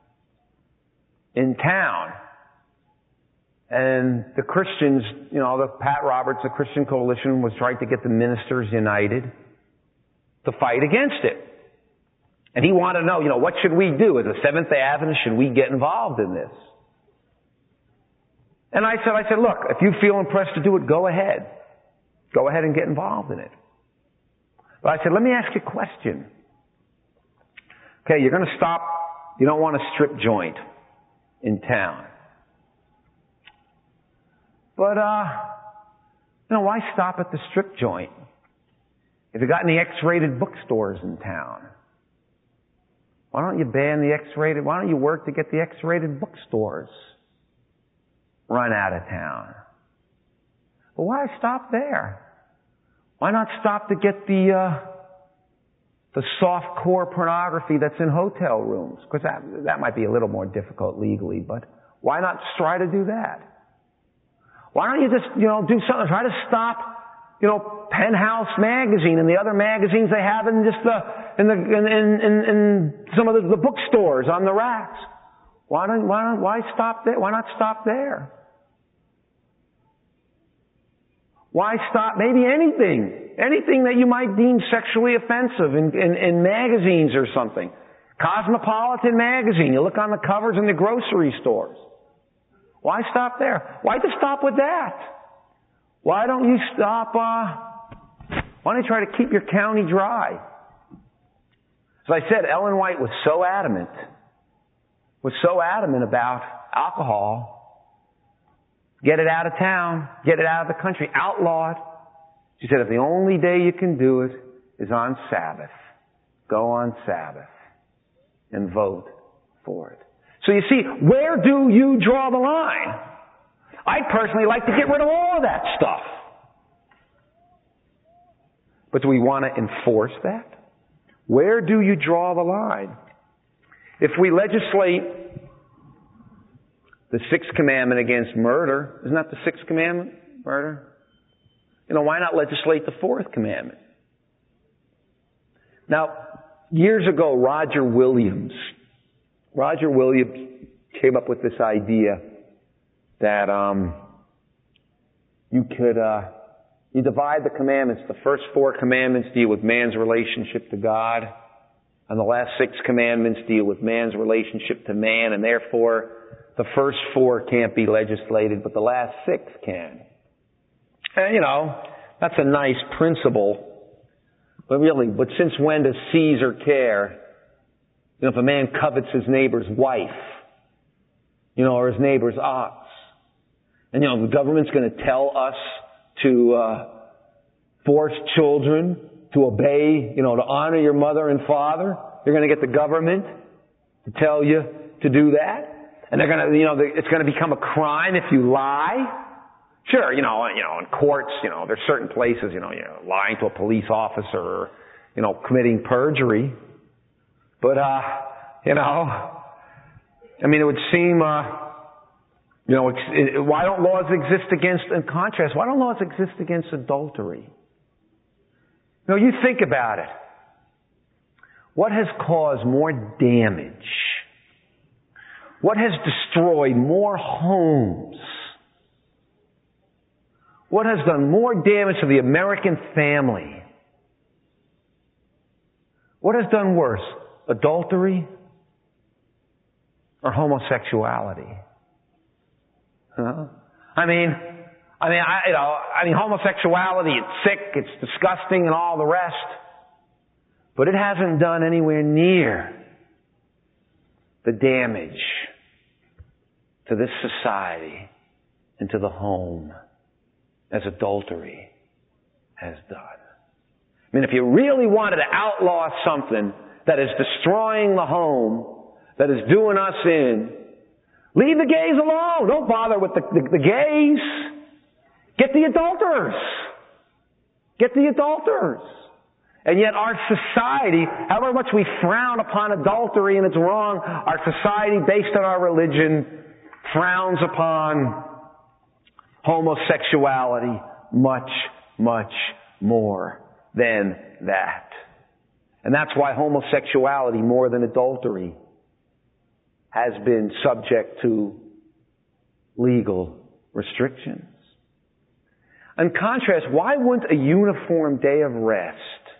in town. And the Christians, you know, the Pat Roberts, the Christian Coalition, was trying to get the ministers united to fight against it. And he wanted to know, you know, what should we do? As a Seventh-day Adventist, should we get involved in this? And I said, I said, look, if you feel impressed to do it, go ahead. Go ahead and get involved in it. But I said, let me ask you a question. Okay, you're going to stop, you don't want a strip joint in town. But, uh, you know, why stop at the strip joint? If you got any X-rated bookstores in town, why don't you ban the X-rated, why don't you work to get the X-rated bookstores run out of town? But why stop there? Why not stop to get the, uh, the soft core pornography that's in hotel rooms? Because that, that might be a little more difficult legally, but why not try to do that? Why don't you just, you know, do something, try to stop, you know, Penthouse magazine and the other magazines they have in just the, in the, in, in, in, in some of the, the bookstores on the racks. Why don't, why don't, why stop there? Why not stop there? Why stop maybe anything, anything that you might deem sexually offensive in, in, in magazines or something. Cosmopolitan magazine, you look on the covers in the grocery stores. Why stop there? Why just stop with that? Why don't you stop, uh, why don't you try to keep your county dry? As I said, Ellen White was so adamant, was so adamant about alcohol. Get it out of town. Get it out of the country. Outlaw it. She said, if the only day you can do it is on Sabbath, go on Sabbath and vote for it. So you see, where do you draw the line? I'd personally like to get rid of all of that stuff. But do we want to enforce that? Where do you draw the line? If we legislate the sixth commandment against murder, isn't that the sixth commandment? Murder? You know, why not legislate the fourth commandment? Now, years ago, Roger Williams, Roger Williams came up with this idea that um, you could uh, you divide the commandments. The first four commandments deal with man's relationship to God, and the last six commandments deal with man's relationship to man, and therefore the first four can't be legislated, but the last six can. And, you know, that's a nice principle, but really, but since when does Caesar care? You know, if a man covets his neighbor's wife, you know, or his neighbor's ox, and you know, the government's going to tell us to uh, force children to obey, you know, to honor your mother and father. You're going to get the government to tell you to do that. And they're going to, you know, it's going to become a crime if you lie. Sure, you know, you know, in courts, you know, there's certain places, you know, you know, lying to a police officer or, you know, committing perjury. But, uh, you know, I mean, it would seem, uh, you know, it's, it, why don't laws exist against, in contrast, why don't laws exist against adultery? You know, you think about it. What has caused more damage? What has destroyed more homes? What has done more damage to the American family? What has done worse, adultery or homosexuality? Huh? I mean, I mean, I, you know, I mean, homosexuality, it's sick, it's disgusting, and all the rest. But it hasn't done anywhere near the damage to this society and to the home as adultery has done. I mean, if you really wanted to outlaw something that is destroying the home, that is doing us in, leave the gays alone. Don't bother with the, the, the gays. Get the adulterers. Get the adulterers. And yet our society, however much we frown upon adultery and it's wrong, our society based on our religion frowns upon homosexuality much, much more than that. And that's why homosexuality, more than adultery, has been subject to legal restrictions. In contrast, why wouldn't a uniform day of rest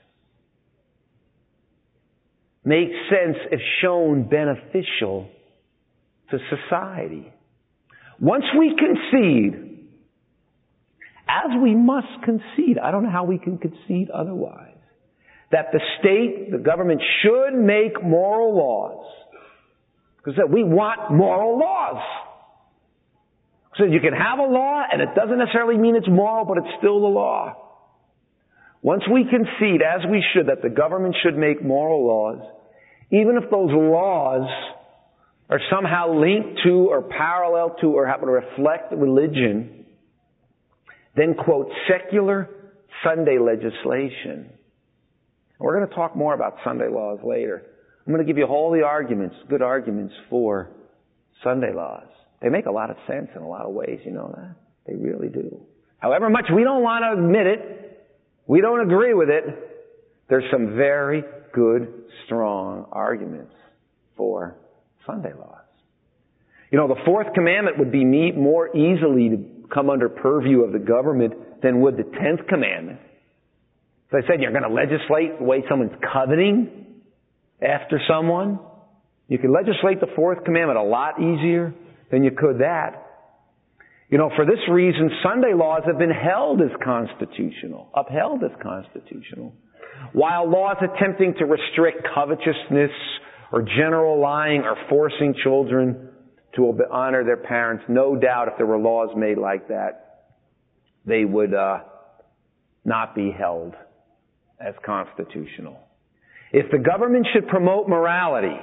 make sense if shown beneficial to society? Once we concede, as we must concede, I don't know how we can concede otherwise, that the state, the government should make moral laws. Because we want moral laws. So you can have a law and it doesn't necessarily mean it's moral, but it's still the law. Once we concede, as we should, that the government should make moral laws, even if those laws are somehow linked to or parallel to or happen to reflect religion, then quote, secular Sunday legislation. We're going to talk more about Sunday laws later. I'm going to give you all the arguments, good arguments for Sunday laws. They make a lot of sense in a lot of ways, you know that? They really do. However much we don't want to admit it, we don't agree with it, there's some very good, strong arguments for Sunday laws. You know, the fourth commandment would be more easily to come under purview of the government than would the tenth commandment. As I said, you're going to legislate the way someone's coveting after someone. You can legislate the fourth commandment a lot easier than you could that. You know, for this reason, Sunday laws have been held as constitutional, upheld as constitutional. While laws attempting to restrict covetousness or general lying or forcing children to honor their parents, no doubt if there were laws made like that, they would uh, not be held as constitutional. If the government should promote morality,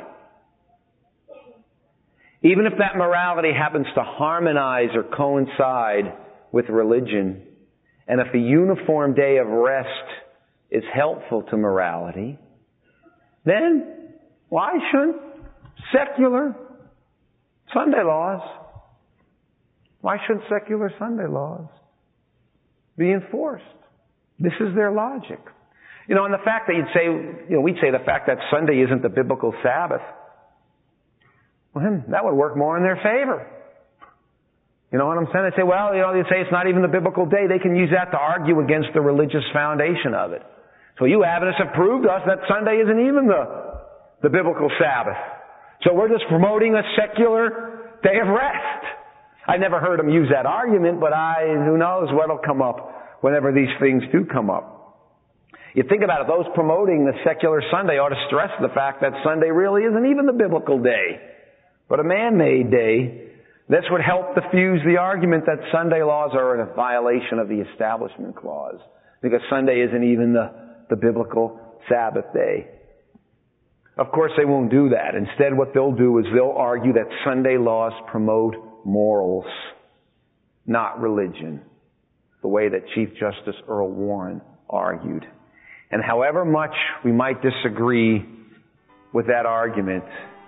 even if that morality happens to harmonize or coincide with religion, and if a uniform day of rest is helpful to morality, then why shouldn't secular Sunday laws, why shouldn't secular Sunday laws be enforced? This is their logic. You know, and the fact that you'd say, you know, we'd say the fact that Sunday isn't the biblical Sabbath, well, that would work more in their favor. You know what I'm saying? They say, well, you know, they say it's not even the biblical day. They can use that to argue against the religious foundation of it. So you Adventists have proved to us that Sunday isn't even the, the biblical Sabbath. So we're just promoting a secular day of rest. I never heard them use that argument, but I, who knows what'll come up whenever these things do come up. You think about it, those promoting the secular Sunday ought to stress the fact that Sunday really isn't even the biblical day, but a man-made day. This would help diffuse the argument that Sunday laws are in a violation of the Establishment Clause, because Sunday isn't even the, the biblical Sabbath day. Of course, they won't do that. Instead, what they'll do is they'll argue that Sunday laws promote morals, not religion, the way that Chief Justice Earl Warren argued. And however much we might disagree with that argument,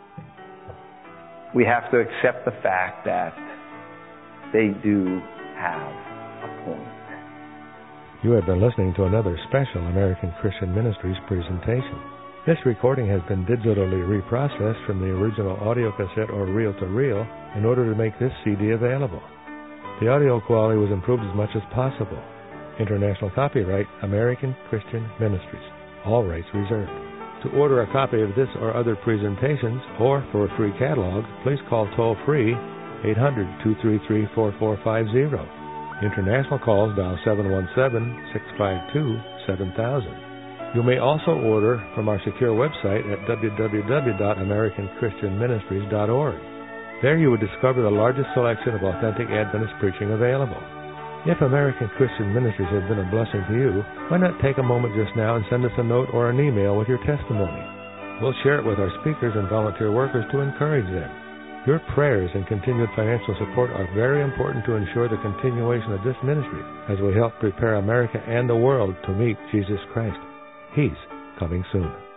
we have to accept the fact that they do have a point. You have been listening to another special American Christian Ministries presentation. This recording has been digitally reprocessed from the original audio cassette or reel-to-reel in order to make this C D available. The audio quality was improved as much as possible. International copyright, American Christian Ministries. All rights reserved. To order a copy of this or other presentations, or for a free catalog, please call toll-free eight hundred, two three three, four four five zero. International calls dial seven one seven, six five two, seven thousand. You may also order from our secure website at w w w dot american christian ministries dot org. There you will discover the largest selection of authentic Adventist preaching available. If American Christian Ministries has been a blessing to you, why not take a moment just now and send us a note or an email with your testimony? We'll share it with our speakers and volunteer workers to encourage them. Your prayers and continued financial support are very important to ensure the continuation of this ministry as we help prepare America and the world to meet Jesus Christ. He's coming soon.